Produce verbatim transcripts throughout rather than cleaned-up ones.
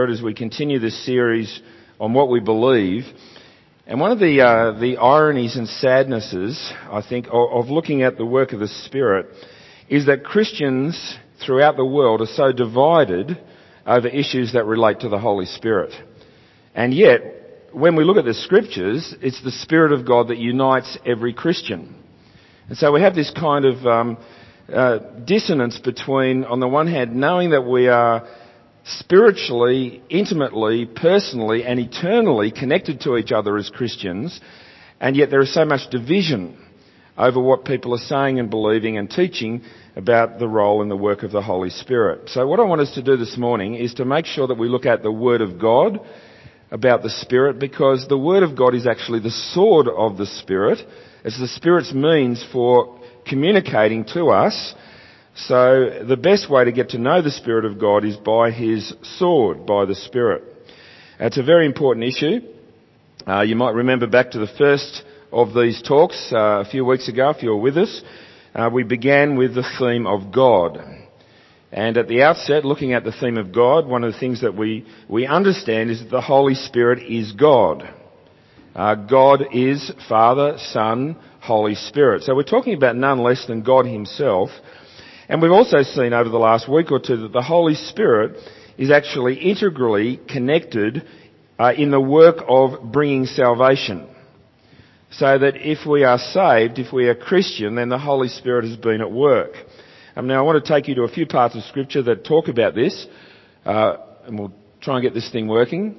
as we continue this series on what we believe. And one of the uh, the ironies and sadnesses, I think, of, of looking at the work of the Spirit is that Christians throughout the world are so divided over issues that relate to the Holy Spirit. And yet, when we look at the Scriptures, it's the Spirit of God that unites every Christian. And so we have this kind of um, uh, dissonance between, on the one hand, knowing that we are spiritually, intimately, personally and eternally connected to each other as Christians, and yet there is so much division over what people are saying and believing and teaching about the role and the work of the Holy Spirit. So what I want us to do this morning is to make sure that we look at the Word of God about the Spirit, because the Word of God is actually the sword of the Spirit. It's the Spirit's means for communicating to us. So the best way to get to know the Spirit of God is by His sword, by the Spirit. It's a very important issue. Uh, you might remember back to the first of these talks uh, a few weeks ago, if you were with us. Uh, we began with the theme of God. And at the outset, looking at the theme of God, one of the things that we, we understand is that the Holy Spirit is God. Uh, God is Father, Son, Holy Spirit. So we're talking about none less than God Himself. And we've also seen over the last week or two that the Holy Spirit is actually integrally connected uh, in the work of bringing salvation. So that if we are saved, if we are Christian, then the Holy Spirit has been at work. Um, now I want to take you to a few parts of Scripture that talk about this, uh, and we'll try and get this thing working.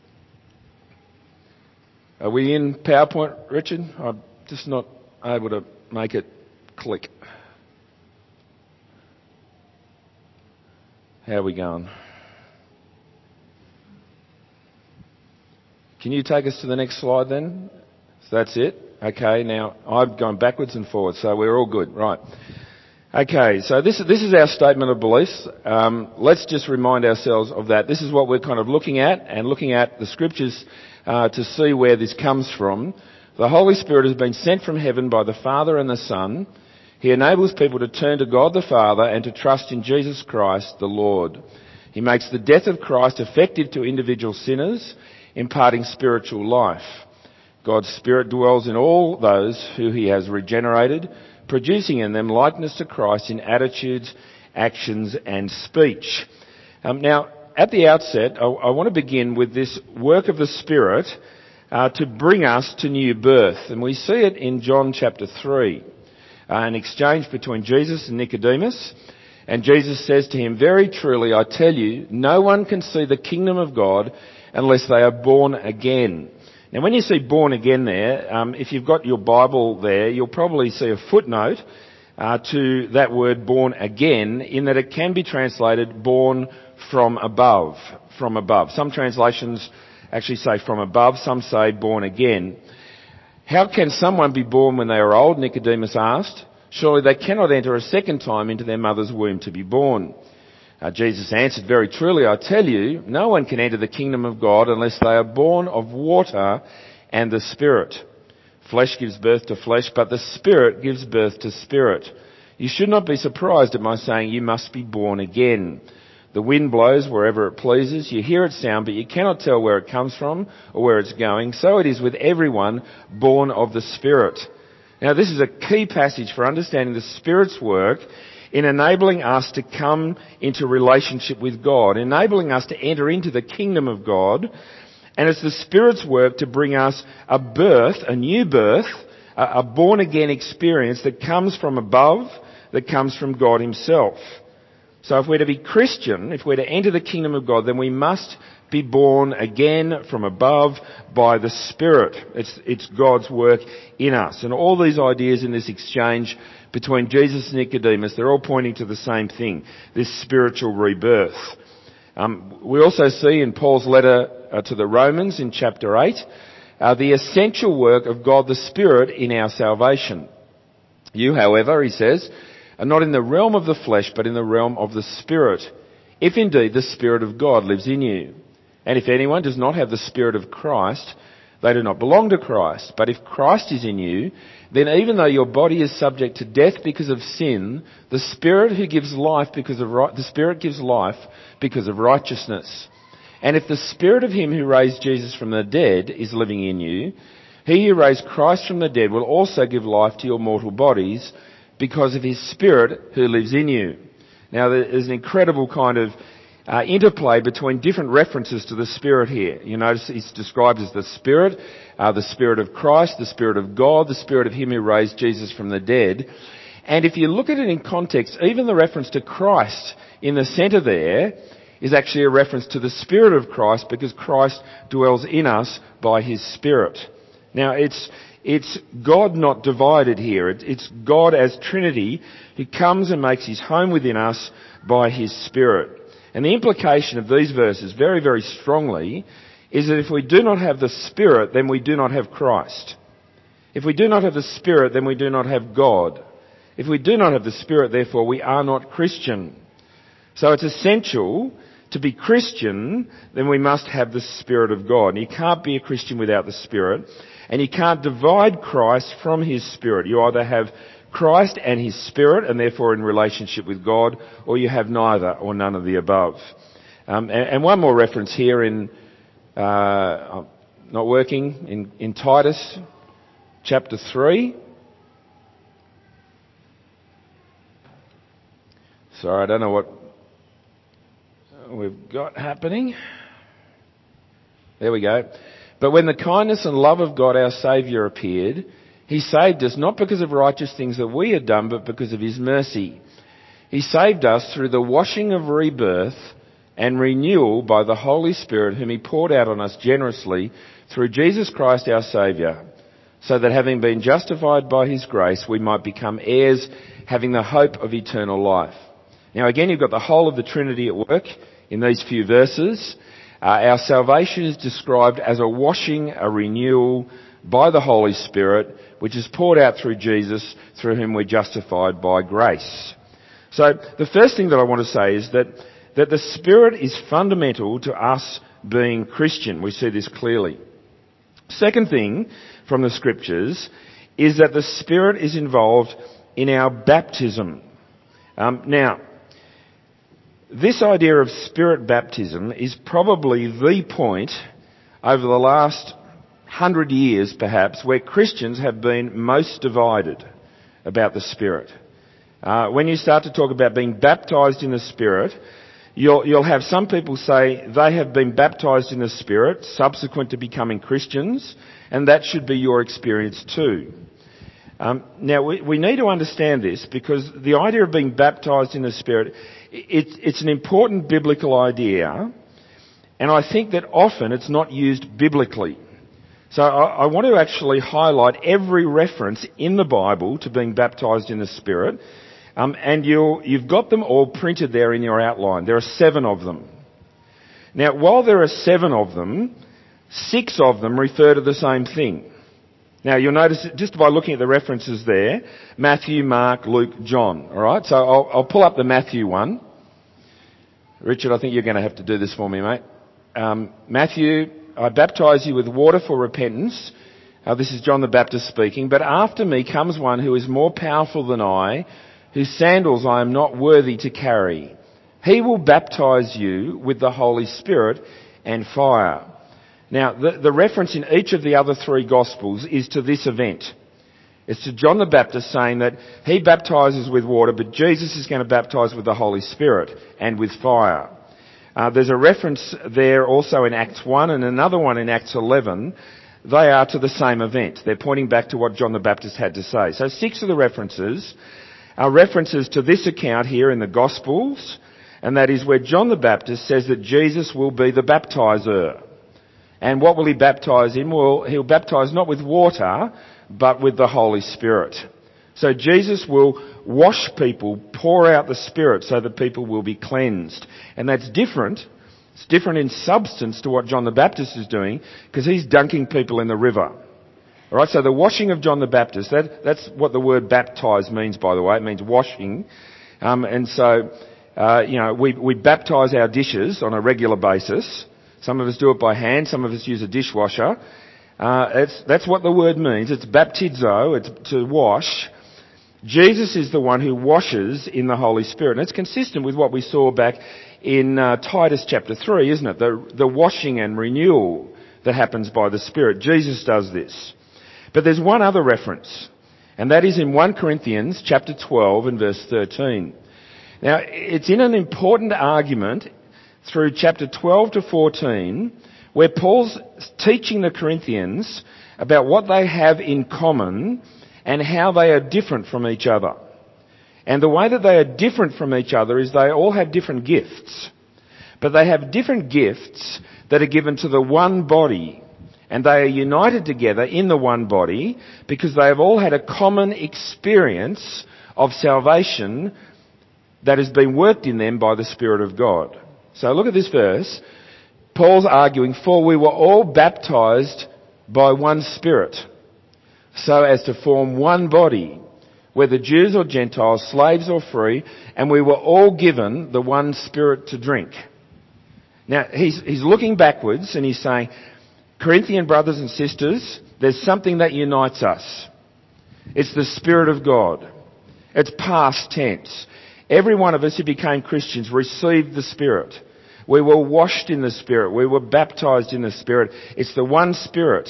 Are we in PowerPoint, Richard? I'm just not able to make it click. How are we going? Can you take us to the next slide then? So that's it. Okay, now I've gone backwards and forwards, so we're all good. Right. Okay, so this, this is our statement of beliefs. Um, let's just remind ourselves of that. This is what we're kind of looking at, and looking at the Scriptures uh, to see where this comes from. The Holy Spirit has been sent from heaven by the Father and the Son. He enables people to turn to God the Father and to trust in Jesus Christ the Lord. He makes the death of Christ effective to individual sinners, imparting spiritual life. God's Spirit dwells in all those who He has regenerated, producing in them likeness to Christ in attitudes, actions and speech. Um, now, at the outset, I, I want to begin with this work of the Spirit uh, to bring us to new birth. And we see it in John chapter three. Uh, an exchange between Jesus and Nicodemus. And Jesus says to him, "Very truly I tell you, no one can see the kingdom of God unless they are born again." Now when you see born again there, um, if you've got your Bible there, you'll probably see a footnote uh, to that word born again, in that it can be translated born from above, from above. Some translations actually say from above, some say born again. "How can someone be born when they are old?" Nicodemus asked. "Surely they cannot enter a second time into their mother's womb to be born." Uh, Jesus answered, "Very truly I tell you, no one can enter the kingdom of God unless they are born of water and the Spirit. Flesh gives birth to flesh, but the Spirit gives birth to spirit. You should not be surprised at my saying you must be born again. The wind blows wherever it pleases. You hear its sound, but you cannot tell where it comes from or where it's going. So it is with everyone born of the Spirit." Now this is a key passage for understanding the Spirit's work in enabling us to come into relationship with God, enabling us to enter into the kingdom of God. And it's the Spirit's work to bring us a birth, a new birth, a born-again experience that comes from above, that comes from God Himself. So if we're to be Christian, if we're to enter the kingdom of God, then we must be born again from above by the Spirit. It's, it's God's work in us. And all these ideas in this exchange between Jesus and Nicodemus, they're all pointing to the same thing, this spiritual rebirth. Um, we also see in Paul's letter uh, to the Romans in chapter eight, uh, the essential work of God the Spirit in our salvation. "You, however," he says, "are not in the realm of the flesh, but in the realm of the Spirit, if indeed the Spirit of God lives in you. And if anyone does not have the Spirit of Christ, they do not belong to Christ. But if Christ is in you, then even though your body is subject to death because of sin, the Spirit who gives life because of right, the Spirit gives life because of righteousness. And if the Spirit of him who raised Jesus from the dead is living in you, he who raised Christ from the dead will also give life to your mortal bodies because of his Spirit who lives in you. Now there's an incredible kind of uh, interplay between different references to the Spirit here. You notice it's described as the Spirit, uh, the Spirit of Christ, the Spirit of God, the Spirit of him who raised Jesus from the dead. And if you look at it in context, even the reference to Christ in the centre there is actually a reference to the Spirit of Christ, because Christ dwells in us by his Spirit. Now it's it's God not divided here. It's God as Trinity who comes and makes his home within us by his Spirit. And the implication of these verses very, very strongly is that if we do not have the Spirit, then we do not have Christ. If we do not have the Spirit, then we do not have God. If we do not have the Spirit, therefore, we are not Christian. So it's essential to be Christian, then we must have the Spirit of God. And you can't be a Christian without the Spirit. And you can't divide Christ from his Spirit. You either have Christ and his Spirit, and therefore in relationship with God, or you have neither or none of the above. Um, and, and one more reference here in, uh, not working, in, in Titus chapter three. Sorry, I don't know what we've got happening. There we go. But when the kindness and love of God our Saviour appeared, he saved us not because of righteous things that we had done, but because of his mercy. He saved us through the washing of rebirth and renewal by the Holy Spirit, whom he poured out on us generously through Jesus Christ our Saviour, so that having been justified by his grace, we might become heirs, having the hope of eternal life. Now again, you've got the whole of the Trinity at work in these few verses. Uh, our salvation is described as a washing, a renewal by the Holy Spirit, which is poured out through Jesus, through whom we're justified by grace. So the first thing that I want to say is that, that the Spirit is fundamental to us being Christian. We see this clearly. Second thing from the Scriptures is that the Spirit is involved in our baptism. Um, now, this idea of Spirit baptism is probably the point over the last hundred years, perhaps, where Christians have been most divided about the Spirit. Uh, when you start to talk about being baptised in the Spirit, you'll, you'll have some people say they have been baptised in the Spirit subsequent to becoming Christians, and that should be your experience too. Um, now, we, we need to understand this, because the idea of being baptised in the Spirit, it, it's an important biblical idea, and I think that often it's not used biblically. So I, I want to actually highlight every reference in the Bible to being baptised in the Spirit, um, and you'll, you've got them all printed there in your outline. There are seven of them. Now, while there are seven of them, six of them refer to the same thing. Now, you'll notice, just by looking at the references there, Matthew, Mark, Luke, John. All right, so I'll, I'll pull up the Matthew one. Richard, I think you're going to have to do this for me, mate. Um, Matthew, I baptise you with water for repentance. Uh, this is John the Baptist speaking. But after me comes one who is more powerful than I, whose sandals I am not worthy to carry. He will baptise you with the Holy Spirit and fire. Now, the, the reference in each of the other three Gospels is to this event. It's to John the Baptist saying that he baptises with water, but Jesus is going to baptise with the Holy Spirit and with fire. Uh, there's a reference there also in Acts one and another one in Acts eleven. They are to the same event. They're pointing back to what John the Baptist had to say. So six of the references are references to this account here in the Gospels, and that is where John the Baptist says that Jesus will be the baptizer. And what will he baptise in? Well, he'll baptise not with water, but with the Holy Spirit. So Jesus will wash people, pour out the Spirit so that people will be cleansed. And that's different. It's different in substance to what John the Baptist is doing, because he's dunking people in the river. All right, so the washing of John the Baptist, that, that's what the word baptise means, by the way. It means washing. Um, and so, uh, you know, we, we baptise our dishes on a regular basis. Some of us do it by hand, some of us use a dishwasher. Uh, it's, that's what the word means. It's baptizo, it's to wash. Jesus is the one who washes in the Holy Spirit. And it's consistent with what we saw back in uh, Titus chapter three, isn't it? The, the washing and renewal that happens by the Spirit. Jesus does this. But there's one other reference, and that is in First Corinthians chapter twelve and verse thirteen. Now, it's in an important argument through chapter twelve to fourteen, where Paul's teaching the Corinthians about what they have in common and how they are different from each other. And the way that they are different from each other is they all have different gifts. But they have different gifts that are given to the one body. And they are united together in the one body because they have all had a common experience of salvation that has been worked in them by the Spirit of God. So look at this verse. Paul's arguing, for we were all baptized by one Spirit, so as to form one body, whether Jews or Gentiles, slaves or free, and we were all given the one Spirit to drink. Now, he's, he's looking backwards and he's saying, Corinthian brothers and sisters, there's something that unites us. It's the Spirit of God. It's past tense. Every one of us who became Christians received the Spirit. We were washed in the Spirit. We were baptized in the Spirit. It's the one Spirit,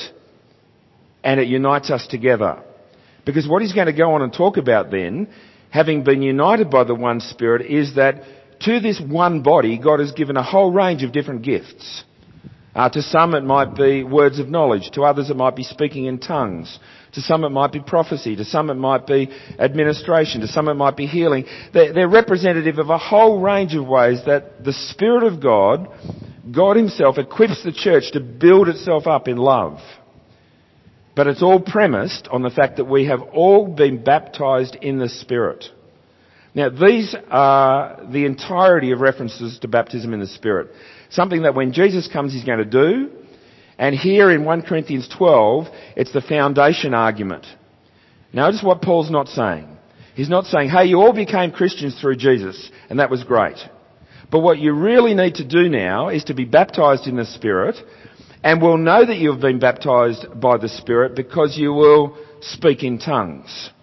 and it unites us together. Because what he's going to go on and talk about then, having been united by the one Spirit, is that to this one body, God has given a whole range of different gifts. Uh, to some it might be words of knowledge. To others it might be speaking in tongues. To some it might be prophecy. To some it might be administration. To some it might be healing. They're, they're representative of a whole range of ways that the Spirit of God, God Himself, equips the church to build itself up in love. But it's all premised on the fact that we have all been baptized in the Spirit. Now, these are the entirety of references to baptism in the Spirit. Something that when Jesus comes, He's going to do. And here in First Corinthians twelve, it's the foundation argument. Notice what Paul's not saying. He's not saying, hey, you all became Christians through Jesus, and that was great. But what you really need to do now is to be baptized in the Spirit, and we'll know that you have been baptized by the Spirit because you will speak in tongues.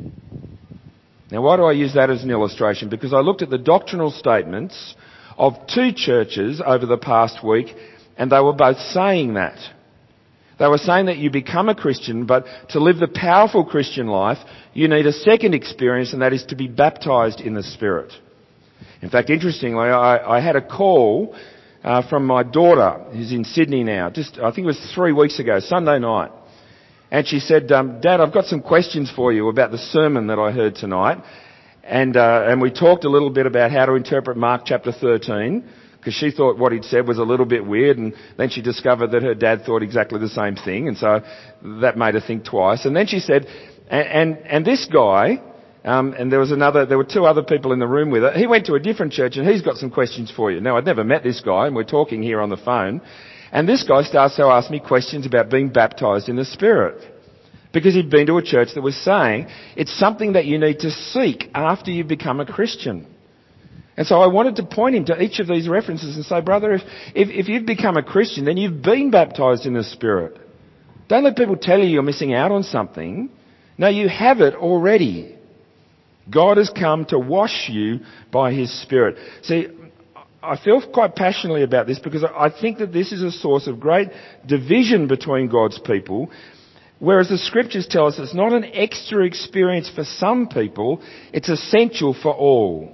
Now, why do I use that as an illustration? Because I looked at the doctrinal statements of two churches over the past week, and they were both saying that. They were saying that you become a Christian, but to live the powerful Christian life, you need a second experience, and that is to be baptized in the Spirit. In fact, interestingly, I, I had a call uh, from my daughter, who's in Sydney now, just I think it was three weeks ago, Sunday night. And she said, um, Dad, I've got some questions for you about the sermon that I heard tonight. And, uh, and we talked a little bit about how to interpret Mark chapter thirteen, because she thought what he'd said was a little bit weird, and then she discovered that her dad thought exactly the same thing, and so that made her think twice. And then she said, and, and, and this guy, um, and there was another, there were two other people in the room with her, he went to a different church and he's got some questions for you. Now, I'd never met this guy, and we're talking here on the phone, and this guy starts to ask me questions about being baptized in the Spirit. Because he'd been to a church that was saying it's something that you need to seek after you become a Christian. And so I wanted to point him to each of these references and say, brother, if, if, if you've become a Christian, then you've been baptized in the Spirit. Don't let people tell you you're missing out on something. No, you have it already. God has come to wash you by His Spirit. See, I feel quite passionately about this because I think that this is a source of great division between God's people. Whereas the Scriptures tell us it's not an extra experience for some people, it's essential for all,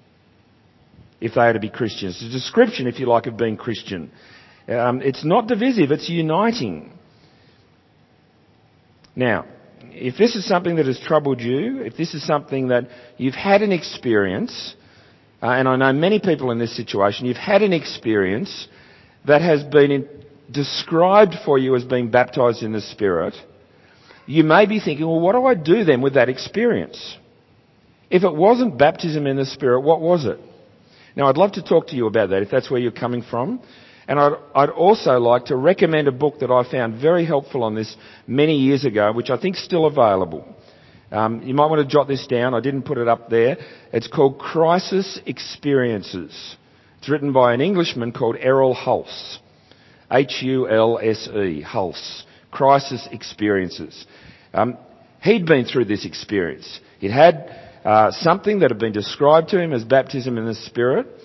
if they are to be Christians. It's a description, if you like, of being Christian. Um, it's not divisive, it's uniting. Now, if this is something that has troubled you, if this is something that you've had an experience, uh, and I know many people in this situation, you've had an experience that has been in, described for you as being baptized in the Spirit, you may be thinking, well, what do I do then with that experience? If it wasn't baptism in the Spirit, what was it? Now, I'd love to talk to you about that if that's where you're coming from. And I'd, I'd also like to recommend a book that I found very helpful on this many years ago, which I think is still available. Um, you might want to jot this down. I didn't put it up there. It's called Crisis Experiences. It's written by an Englishman called Errol Hulse. H U L S E, Hulse. Crisis Experiences. Um, he'd been through this experience. He'd had uh, something that had been described to him as baptism in the Spirit,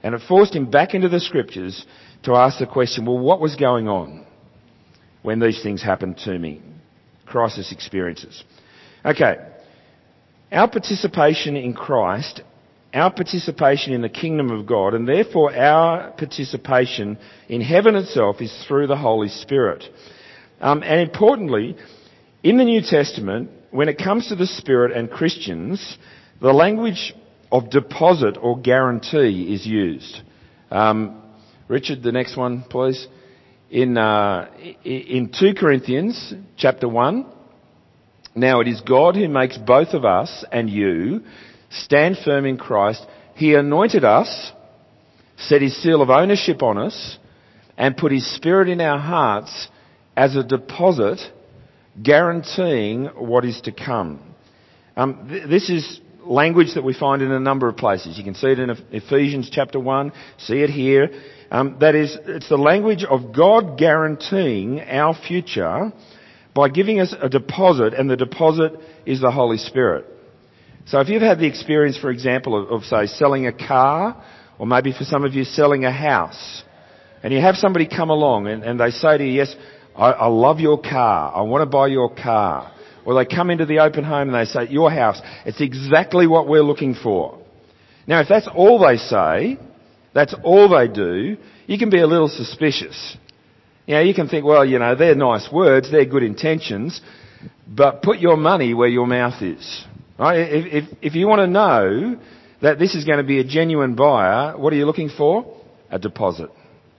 And it forced him back into the scriptures to ask the question, well, what was going on when these things happened to me? Crisis experiences. Okay. Our participation in Christ, our participation in the kingdom of God, and therefore our participation in heaven itself is through the Holy Spirit. Um, and importantly, in the New Testament, when it comes to the Spirit and Christians, the language of deposit or guarantee is used. Um, Richard, the next one, please. In, uh, in two Corinthians chapter one, now it is God who makes both of us and you stand firm in Christ. He anointed us, set his seal of ownership on us, and put his Spirit in our hearts as a deposit, guaranteeing what is to come. Um, th- this is language that we find in a number of places. You can see it in Ephesians chapter one, see it here. Um, that is, it's the language of God guaranteeing our future by giving us a deposit, and the deposit is the Holy Spirit. So if you've had the experience, for example, of, of say, selling a car, or maybe for some of you selling a house, and you have somebody come along and, and they say to you, yes, I, I love your car, I want to buy your car. Or they come into the open home and they say, your house, it's exactly what we're looking for. Now, if that's all they say, that's all they do, you can be a little suspicious. You know, you can think, well, you know, they're nice words, they're good intentions, but put your money where your mouth is. Right? If, if, if you want to know that this is going to be a genuine buyer, what are you looking for? A deposit.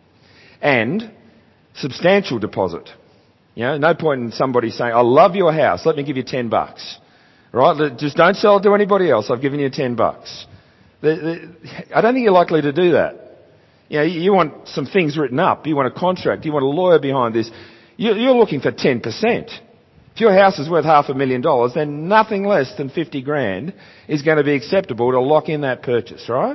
And substantial deposit. You know, no point in somebody saying, I love your house, let me give you ten bucks. Right? Just don't sell it to anybody else, I've given you ten bucks. The, the, I don't think you're likely to do that. You know, you want some things written up, you want a contract, you want a lawyer behind this. You, you're looking for ten percent. If your house is worth half a million dollars, then nothing less than fifty grand is going to be acceptable to lock in that purchase, right?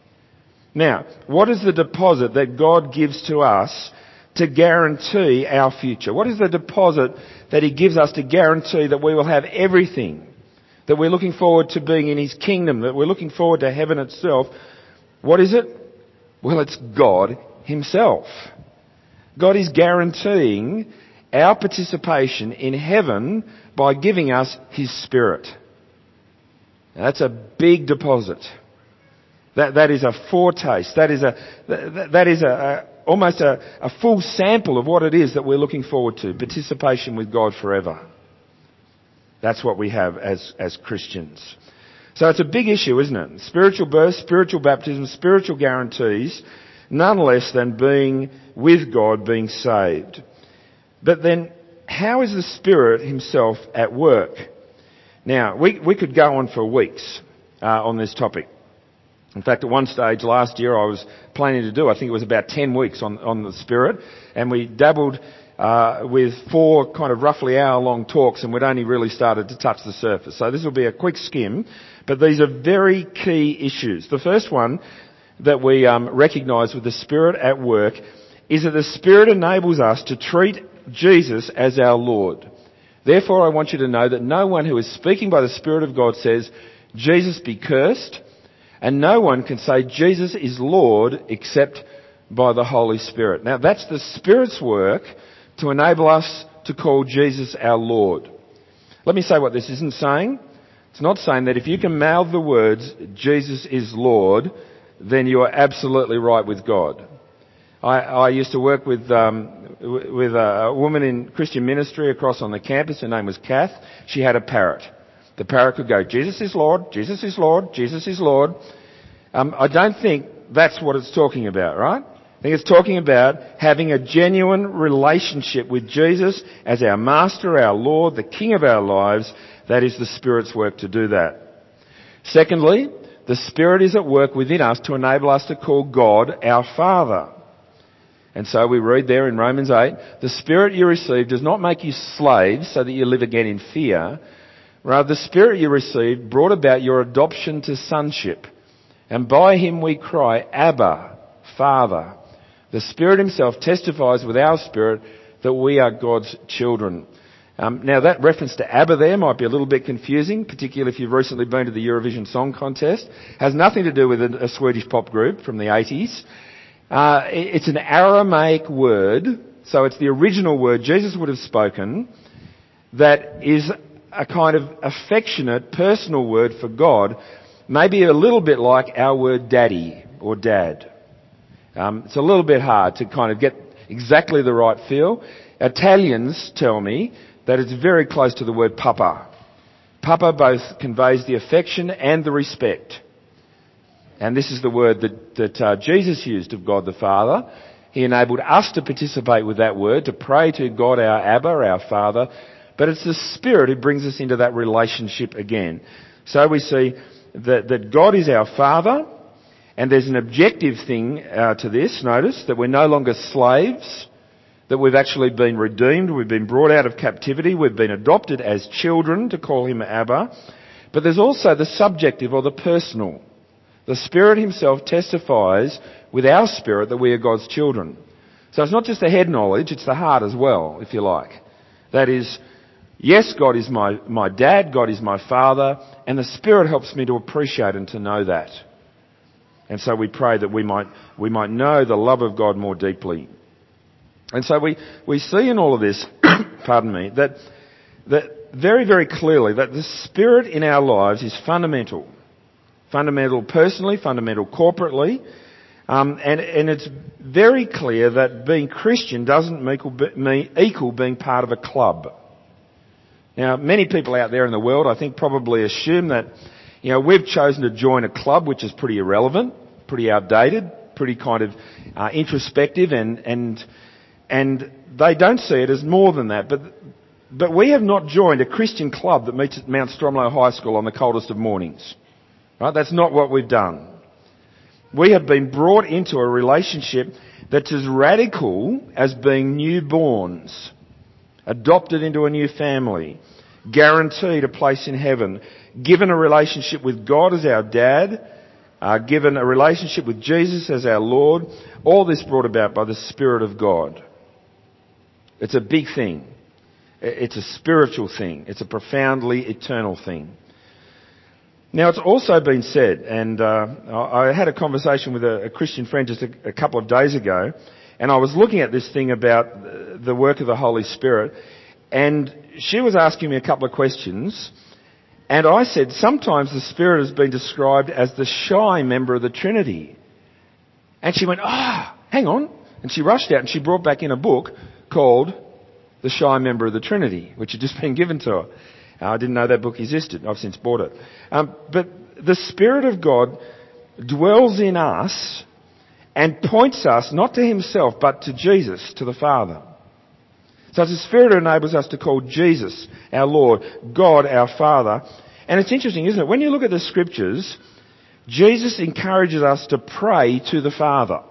Now, what is the deposit that God gives to us to guarantee our future? What is the deposit that he gives us to guarantee that we will have everything, that we're looking forward to being in his kingdom, that we're looking forward to heaven itself? What is it? Well, it's God himself. God is guaranteeing our participation in heaven by giving us his Spirit. Now, that's a big deposit. That, that is a foretaste. That is a, that, that is a, a almost a, a full sample of what it is that we're looking forward to. Participation with God forever. That's what we have as, as Christians. So it's a big issue, isn't it? Spiritual birth, spiritual baptism, spiritual guarantees, none less than being with God, being saved. But then, how is the Spirit himself at work? Now, we, we could go on for weeks uh, on this topic. In fact, at one stage last year I was planning to do, I think it was about ten weeks on, on the Spirit, and we dabbled uh, with four kind of roughly hour-long talks, and we'd only really started to touch the surface. So this will be a quick skim, but these are very key issues. The first one that we um, recognise with the Spirit at work is that the Spirit enables us to treat Jesus as our Lord. Therefore, I want you to know that no one who is speaking by the Spirit of God says, Jesus be cursed, and no one can say Jesus is Lord except by the Holy Spirit. Now, that's the Spirit's work to enable us to call Jesus our Lord. Let me say what this isn't saying. It's not saying that if you can mouth the words, Jesus is Lord, then you are absolutely right with God. I, I used to work with um, with a woman in Christian ministry across on the campus. Her name was Kath. She had a parrot. The parrot could go, Jesus is Lord, Jesus is Lord, Jesus is Lord. Um, I don't think that's what it's talking about, right? I think it's talking about having a genuine relationship with Jesus as our Master, our Lord, the King of our lives. That is the Spirit's work to do that. Secondly, the Spirit is at work within us to enable us to call God our Father. And so we read there in Romans eight, the Spirit you received does not make you slaves so that you live again in fear. Rather, the Spirit you received brought about your adoption to sonship. And by him we cry, Abba, Father. The Spirit himself testifies with our spirit that we are God's children. Um, now that reference to ABBA there might be a little bit confusing, particularly if you've recently been to the Eurovision Song Contest. Has nothing to do with a, a Swedish pop group from the eighties. Uh, it, it's an Aramaic word, so it's the original word Jesus would have spoken, that is a kind of affectionate, personal word for God, maybe a little bit like our word daddy or dad. Um, it's a little bit hard to kind of get exactly the right feel. Italians tell me that it's very close to the word papa. Papa both conveys the affection and the respect. And this is the word that, that uh, Jesus used of God the Father. He enabled us to participate with that word, to pray to God our Abba, our Father. But it's the Spirit who brings us into that relationship again. So we see that, that God is our Father, and there's an objective thing uh, to this, notice, that we're no longer slaves, that we've actually been redeemed, we've been brought out of captivity, we've been adopted as children to call him Abba. But there's also the subjective or the personal. The Spirit himself testifies with our spirit that we are God's children. So it's not just the head knowledge, it's the heart as well, if you like. That is, yes, God is my, my dad, God is my father, and the Spirit helps me to appreciate and to know that. And so we pray that we might, we might know the love of God more deeply. And so we, we see in all of this, pardon me, that, that very, very clearly that the Spirit in our lives is fundamental. Fundamental personally, fundamental corporately. Um, and, and it's very clear that being Christian doesn't equal, equal being part of a club. Now, many people out there in the world, I think, probably assume that, you know, we've chosen to join a club which is pretty irrelevant, pretty outdated, pretty kind of uh, introspective, and and and they don't see it as more than that. But but we have not joined a Christian club that meets at Mount Stromlo High School on the coldest of mornings. Right? That's not what we've done. We have been brought into a relationship that's as radical as being newborns, adopted into a new family, guaranteed a place in heaven, given a relationship with God as our dad, uh, given a relationship with Jesus as our Lord, all this brought about by the Spirit of God. It's a big thing. It's a spiritual thing. It's a profoundly eternal thing. Now, it's also been said, and uh, I had a conversation with a, a Christian friend just a, a couple of days ago, and I was looking at this thing about the work of the Holy Spirit, and she was asking me a couple of questions, and I said, sometimes the Spirit has been described as the shy member of the Trinity. And she went, ah, oh, hang on. And she rushed out and she brought back in a book called The Shy Member of the Trinity, which had just been given to her. I didn't know that book existed. I've since bought it. Um, but the Spirit of God dwells in us and points us not to himself but to Jesus, to the Father. So it's the Spirit who enables us to call Jesus our Lord, God our Father. And it's interesting, isn't it? When you look at the Scriptures, Jesus encourages us to pray to the Father.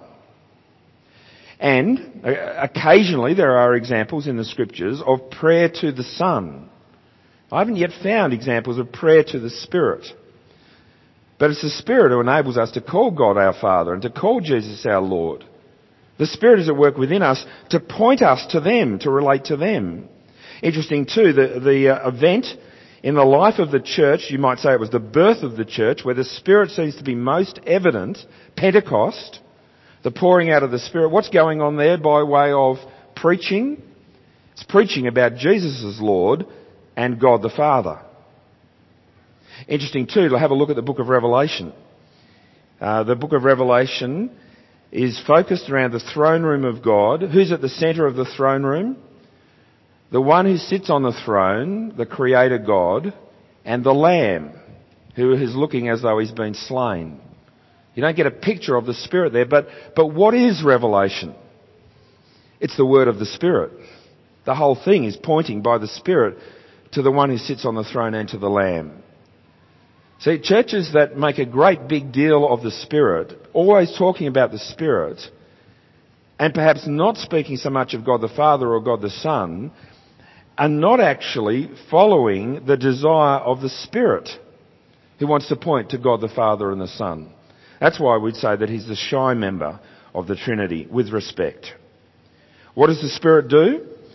And occasionally there are examples in the Scriptures of prayer to the Son. I haven't yet found examples of prayer to the Spirit. But it's the Spirit who enables us to call God our Father and to call Jesus our Lord. The Spirit is at work within us to point us to them, to relate to them. Interesting too, the, the uh, event in the life of the church, you might say it was the birth of the church, where the Spirit seems to be most evident, Pentecost, the pouring out of the Spirit. What's going on there by way of preaching? It's preaching about Jesus as Lord and God the Father. Interesting too to have a look at the book of Revelation. Uh, the book of Revelation is focused around the throne room of God. Who's at the centre of the throne room? The one who sits on the throne, the Creator God, and the Lamb, who is looking as though he's been slain. You don't get a picture of the Spirit there, but, but what is Revelation? It's the word of the Spirit. The whole thing is pointing by the Spirit to the one who sits on the throne and to the Lamb. See, churches that make a great big deal of the Spirit, always talking about the Spirit, and perhaps not speaking so much of God the Father or God the Son, are not actually following the desire of the Spirit, who wants to point to God the Father and the Son. That's why we'd say that he's the shy member of the Trinity, with respect. What does the Spirit do?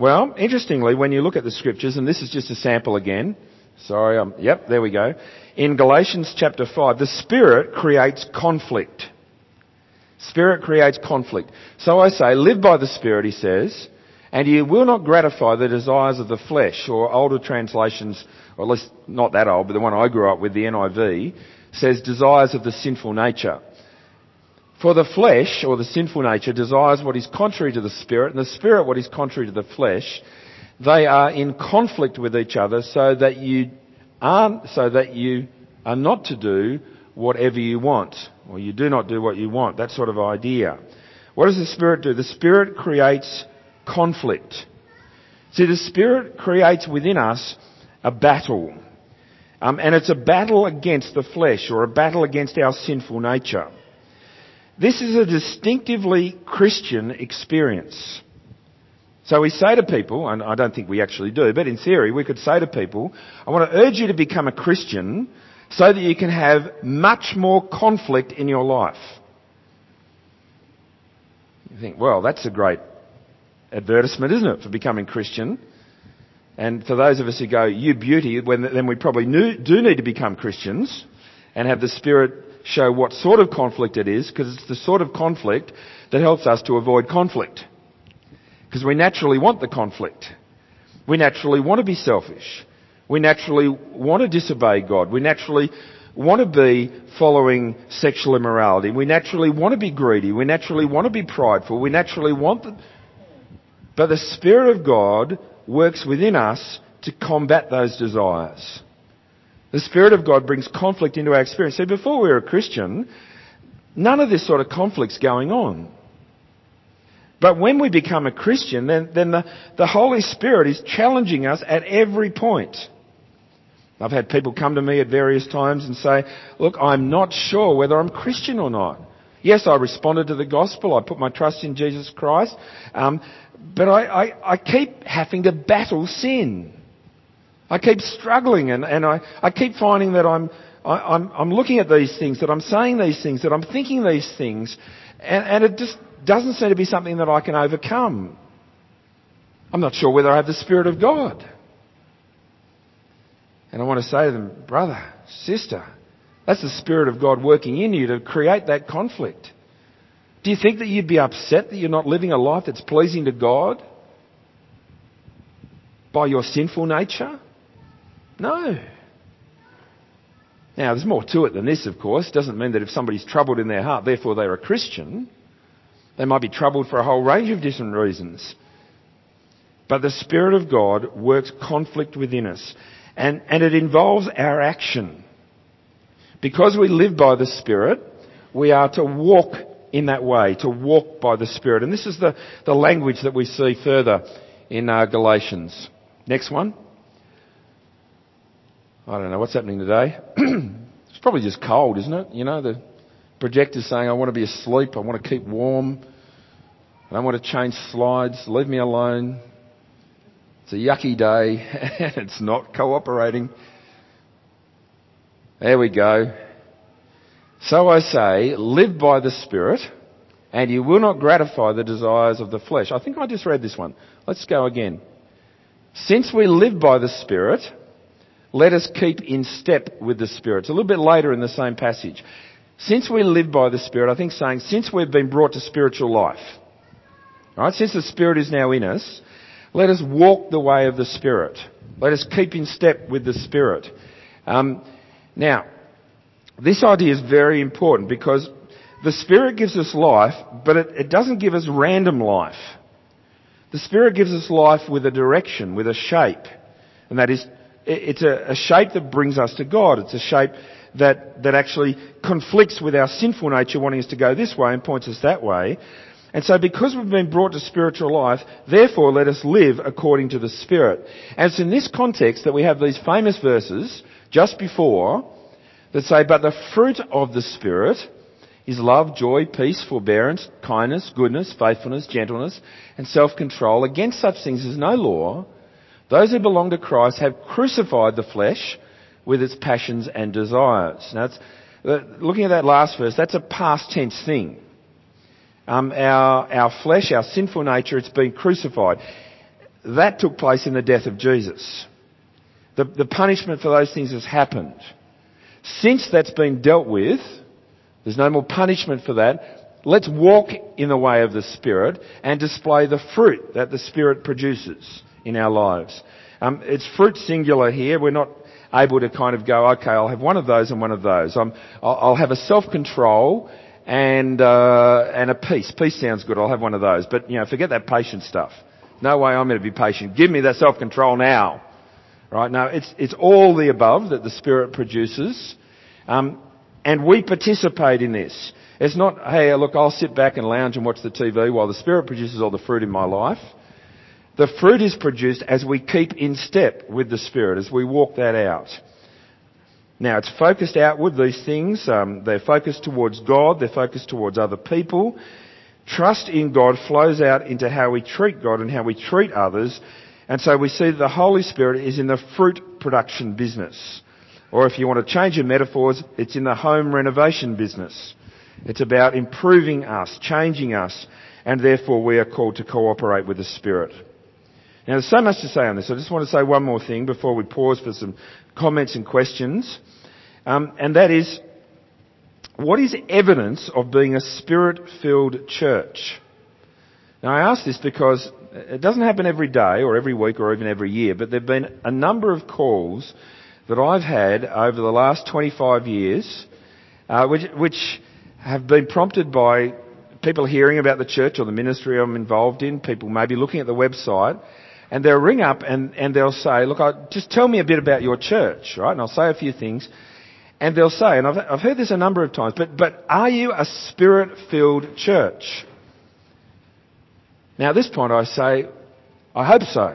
Well, interestingly, when you look at the scriptures, and this is just a sample again. Sorry, um, yep, there we go. In Galatians chapter five, the Spirit creates conflict. Spirit creates conflict. So I say, live by the Spirit, he says, and you will not gratify the desires of the flesh. Or older translations, or at least not that old, but the one I grew up with, the N I V, says desires of the sinful nature. For the flesh, or the sinful nature, desires what is contrary to the Spirit, and the Spirit what is contrary to the flesh. They are in conflict with each other, so that you aren't, so that you are not to do whatever you want, or you do not do what you want. That sort of idea. What does the Spirit do? The Spirit creates conflict. See, the Spirit creates within us a battle, um, and it's a battle against the flesh, or a battle against our sinful nature. This is a distinctively Christian experience. So we say to people, and I don't think we actually do, but in theory we could say to people, I want to urge you to become a Christian so that you can have much more conflict in your life. You think, well, that's a great advertisement, isn't it, for becoming Christian? And for those of us who go, you beauty, when, then we probably do need to become Christians and have the Spirit show what sort of conflict it is, because it's the sort of conflict that helps us to avoid conflict. Because we naturally want the conflict. We naturally want to be selfish. We naturally want to disobey God. We naturally want to be following sexual immorality. We naturally want to be greedy. We naturally want to be prideful. We naturally want the... But the Spirit of God works within us to combat those desires. The Spirit of God brings conflict into our experience. See, before we were a Christian, none of this sort of conflict's going on. But when we become a Christian, then, then the, the Holy Spirit is challenging us at every point. I've had people come to me at various times and say, look, I'm not sure whether I'm Christian or not. Yes, I responded to the gospel. I put my trust in Jesus Christ. Um, but I, I, I keep having to battle sin. I keep struggling, and, and I, I keep finding that I'm, I, I'm, I'm looking at these things, that I'm saying these things, that I'm thinking these things, and, and it just doesn't seem to be something that I can overcome. I'm not sure whether I have the Spirit of God. And I want to say to them, brother, sister, that's the Spirit of God working in you to create that conflict. Do you think that you'd be upset that you're not living a life that's pleasing to God by your sinful nature? No. Now, there's more to it than this, of course. It doesn't mean that if somebody's troubled in their heart, therefore they're a Christian. They might be troubled for a whole range of different reasons. But the Spirit of God works conflict within us. And, and it involves our action. Because we live by the Spirit, we are to walk in that way, to walk by the Spirit. And this is the, the language that we see further in uh, Galatians. Next one. I don't know what's happening today. It's probably just cold, isn't it? You know, the projector's saying, I want to be asleep, I want to keep warm, I don't want to change slides, leave me alone. It's a yucky day, and it's not cooperating. There we go. So I say, live by the Spirit, and you will not gratify the desires of the flesh. I think I just read this one. Let's go again. Since we live by the Spirit, let us keep in step with the Spirit. It's a little bit later in the same passage. Since we live by the Spirit, I think saying, since we've been brought to spiritual life, all right, since the Spirit is now in us, let us walk the way of the Spirit. Let us keep in step with the Spirit. Um, now, this idea is very important because the Spirit gives us life, but it, it doesn't give us random life. The Spirit gives us life with a direction, with a shape. And that is, it's a, a shape that brings us to God. It's a shape that, that actually conflicts with our sinful nature wanting us to go this way and points us that way. And so because we've been brought to spiritual life, therefore let us live according to the Spirit. And it's in this context that we have these famous verses just before that say, but the fruit of the Spirit is love, joy, peace, forbearance, kindness, goodness, faithfulness, gentleness, and self-control. Against such things is no law. Those who belong to Christ have crucified the flesh with its passions and desires. Now, it's, looking at that last verse, that's a past tense thing. Um, our, our flesh, our sinful nature, it's been crucified. that took place in the death of Jesus. The, the punishment for those things has happened. Since that's been dealt with, there's no more punishment for that. Let's walk in the way of the Spirit and display the fruit that the Spirit produces in our lives. Um, it's fruit singular here. We're not able to kind of go, okay, I'll have one of those and one of those. I'm, I'll, I'll have a self-control and uh, and a peace. Peace sounds good. I'll have one of those. But, you know, forget that patient stuff. No way I'm going to be patient. Give me that self-control now. Right? No, it's it's all the above that the Spirit produces. Um, and we participate in this. It's not, hey, look, I'll sit back and lounge and watch the T V while the Spirit produces all the fruit in my life. The fruit is produced as we keep in step with the Spirit, as we walk that out. Now, it's focused outward, these things. Um, they're focused towards God. They're focused towards other people. Trust in God flows out into how we treat God and how we treat others. And so we see that the Holy Spirit is in the fruit production business. Or if you want to change your metaphors, it's in the home renovation business. It's about improving us, changing us, and therefore we are called to cooperate with the Spirit. Now, there's so much to say on this. I just want to say one more thing before we pause for some comments and questions. Um, and that is, what is evidence of being a Spirit-filled church? Now, I ask this because it doesn't happen every day or every week or even every year, but there have been a number of calls that I've had over the last twenty-five years, uh, which, which have been prompted by people hearing about the church or the ministry I'm involved in, people maybe looking at the website, and they'll ring up and, and they'll say, look, I, just tell me a bit about your church, right? And I'll say a few things. And they'll say, and I've, I've heard this a number of times, but, but are you a Spirit-filled church? Now, at this point, I say, I hope so.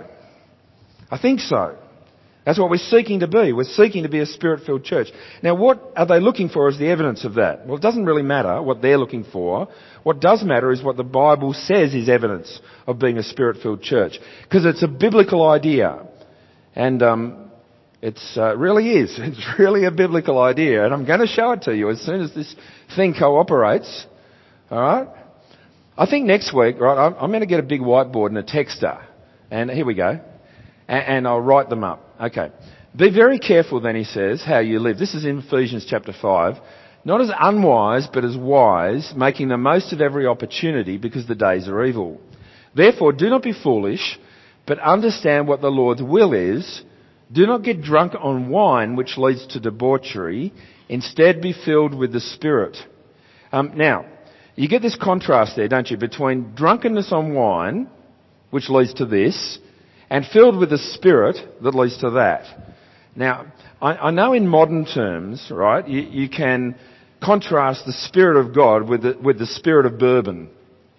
I think so. That's what we're seeking to be. We're seeking to be a Spirit-filled church. Now, what are they looking for as the evidence of that? Well, it doesn't really matter what they're looking for. What does matter is what the Bible says is evidence of being a Spirit-filled church. Because it's a biblical idea. And um, it uh, really is. It's really a biblical idea. And I'm going to show it to you as soon as this thing cooperates. All right? I think next week, right, I'm, I'm going to get a big whiteboard and a texter. And here we go. And, and I'll write them up. Okay. Be very careful, then, he says, how you live. This is in Ephesians chapter five. Not as unwise, but as wise, making the most of every opportunity because the days are evil. Therefore, do not be foolish, but understand what the Lord's will is. Do not get drunk on wine, which leads to debauchery. Instead, be filled with the Spirit. Um, now, you get this contrast there, don't you, between drunkenness on wine, which leads to this, and filled with the Spirit that leads to that. Now, I, I know in modern terms, right, you, you can contrast the Spirit of God with the, with the Spirit of bourbon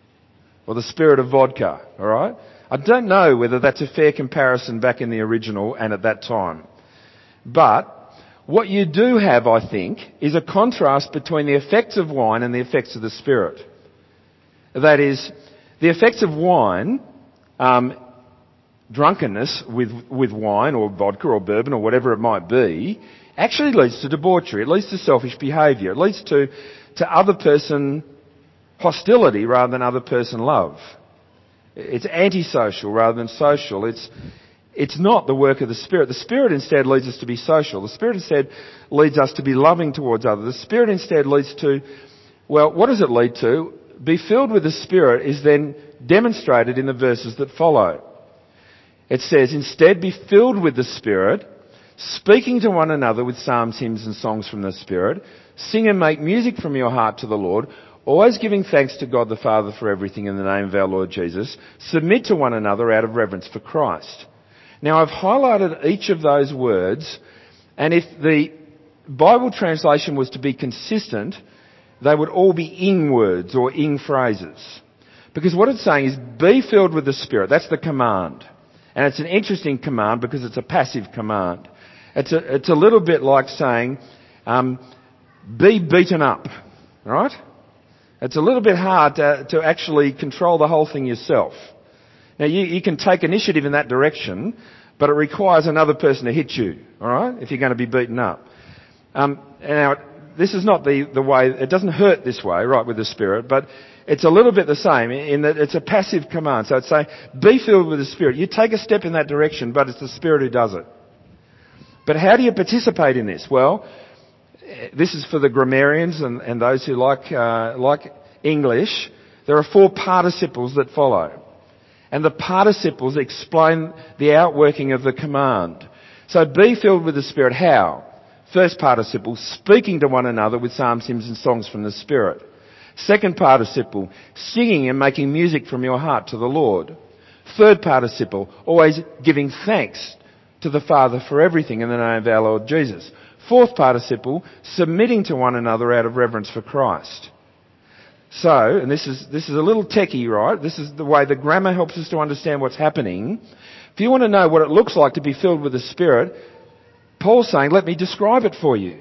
or the Spirit of vodka, all right? I don't know whether that's a fair comparison back in the original and at that time. But what you do have, I think, is a contrast between the effects of wine and the effects of the Spirit. That is, the effects of wine, um, drunkenness with, with wine or vodka or bourbon or whatever it might be, actually leads to debauchery. It leads to selfish behaviour. It leads to, to other person hostility rather than other person love. It's antisocial rather than social. It's, it's not the work of the Spirit. The Spirit instead leads us to be social. The Spirit instead leads us to be loving towards others. The Spirit instead leads to, well, what does it lead to? Be filled with the Spirit is then demonstrated in the verses that follow. It says, instead be filled with the Spirit, speaking to one another with psalms, hymns and songs from the Spirit. Sing and make music from your heart to the Lord, always giving thanks to God the Father for everything in the name of our Lord Jesus. Submit to one another out of reverence for Christ. Now, I've highlighted each of those words, and if the Bible translation was to be consistent, they would all be ing words or ing phrases. Because what it's saying is, be filled with the Spirit. That's the command. And it's an interesting command because it's a passive command. It's a, it's a little bit like saying, um, be beaten up, right? It's a little bit hard to, to actually control the whole thing yourself. Now, you, you can take initiative in that direction, but it requires another person to hit you, all right, if you're going to be beaten up. Um, now, this is not the, the way, it doesn't hurt this way, right, with the Spirit, but it's a little bit the same in that it's a passive command. So it's saying, be filled with the Spirit. You take a step in that direction, but it's the Spirit who does it. But how do you participate in this? Well, this is for the grammarians and, and those who like, uh, like English. There are four participles that follow. And the participles explain the outworking of the command. So be filled with the Spirit. How? First participle, speaking to one another with psalms, hymns and songs from the Spirit. Second participle, singing and making music from your heart to the Lord. Third participle, always giving thanks to the Father for everything in the name of our Lord Jesus. Fourth participle, submitting to one another out of reverence for Christ. So, and this is, this is a little techie, right? This is the way the grammar helps us to understand what's happening. If you want to know what it looks like to be filled with the Spirit, Paul's saying, let me describe it for you.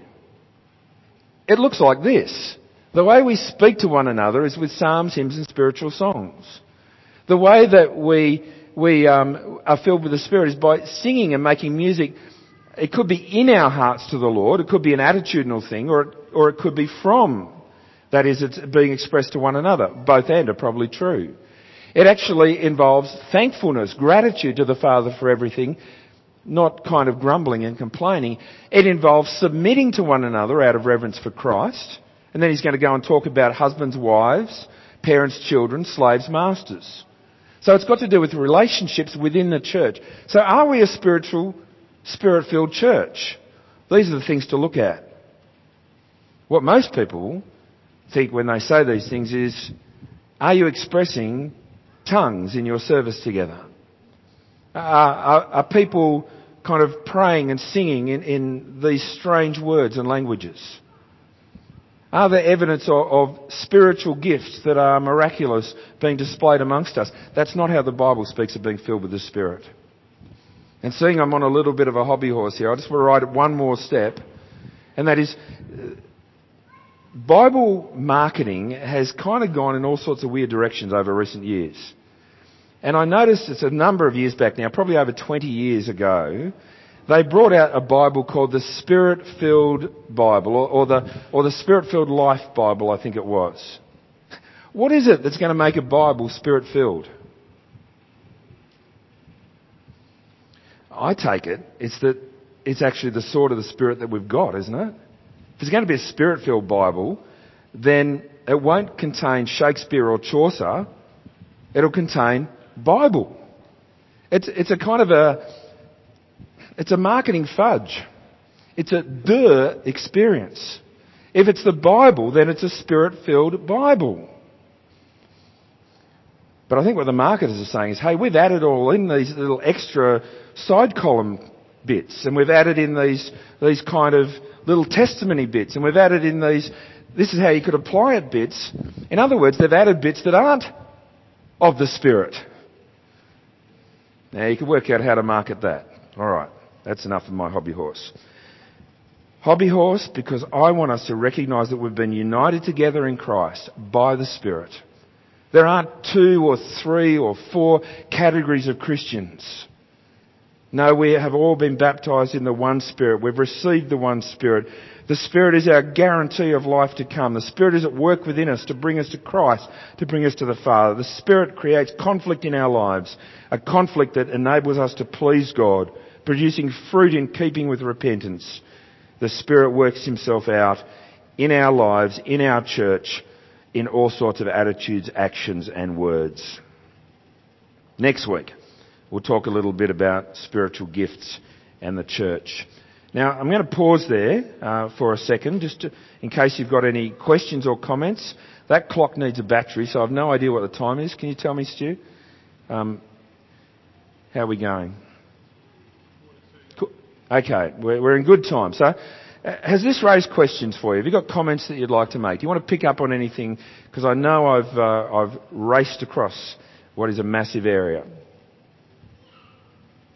It looks like this. The way we speak to one another is with psalms, hymns and spiritual songs. The way that we, we um, are filled with the Spirit is by singing and making music. It could be in our hearts to the Lord. It could be an attitudinal thing, or, or it could be from. That is, it's being expressed to one another. Both and are probably true. It actually involves thankfulness, gratitude to the Father for everything, not kind of grumbling and complaining. It involves submitting to one another out of reverence for Christ. And then he's going to go and talk about husbands, wives, parents, children, slaves, masters. So it's got to do with relationships within the church. So are we a spiritual, Spirit-filled church? These are the things to look at. What most people think when they say these things is, are you expressing tongues in your service together? Are, are, are people kind of praying and singing in, in these strange words and languages? Are there evidence of, of spiritual gifts that are miraculous being displayed amongst us? That's not how the Bible speaks of being filled with the Spirit. And seeing I'm on a little bit of a hobby horse here, I just want to write one more step, and that is, Bible marketing has kind of gone in all sorts of weird directions over recent years. And I noticed it's a number of years back now, probably over twenty years ago, they brought out a Bible called the Spirit-Filled Bible, or, or the or the Spirit-Filled Life Bible, I think it was. What is it that's going to make a Bible Spirit-filled? I take it, it's that it's actually the sword of the Spirit that we've got, isn't it? If it's going to be a Spirit-filled Bible, then it won't contain Shakespeare or Chaucer. It'll contain Bible. It's, it's a kind of a, it's a marketing fudge. It's a duh experience. If it's the Bible, then it's a Spirit-filled Bible. But I think what the marketers are saying is, hey, we've added all in these little extra side column bits, and we've added in these, these kind of little testimony bits, and we've added in these, this is how you could apply it bits. In other words, they've added bits that aren't of the Spirit. Now, you can work out how to market that. All right, that's enough of my hobby horse. Hobby horse, because I want us to recognise that we've been united together in Christ by the Spirit. There aren't two or three or four categories of Christians. No, we have all been baptised in the one Spirit. We've received the one Spirit. The Spirit is our guarantee of life to come. The Spirit is at work within us to bring us to Christ, to bring us to the Father. The Spirit creates conflict in our lives, a conflict that enables us to please God, producing fruit in keeping with repentance. The Spirit works Himself out in our lives, in our church, in all sorts of attitudes, actions and words. Next week, we'll talk a little bit about spiritual gifts and the church. Now, I'm going to pause there uh, for a second, just to, in case you've got any questions or comments. That clock needs a battery, so I've no idea what the time is. Can you tell me, Stu? Um, how are we going? Cool. Okay, we're, we're in good time. So, uh, has this raised questions for you? Have you got comments that you'd like to make? Do you want to pick up on anything? Because I know I've uh, I've raced across what is a massive area.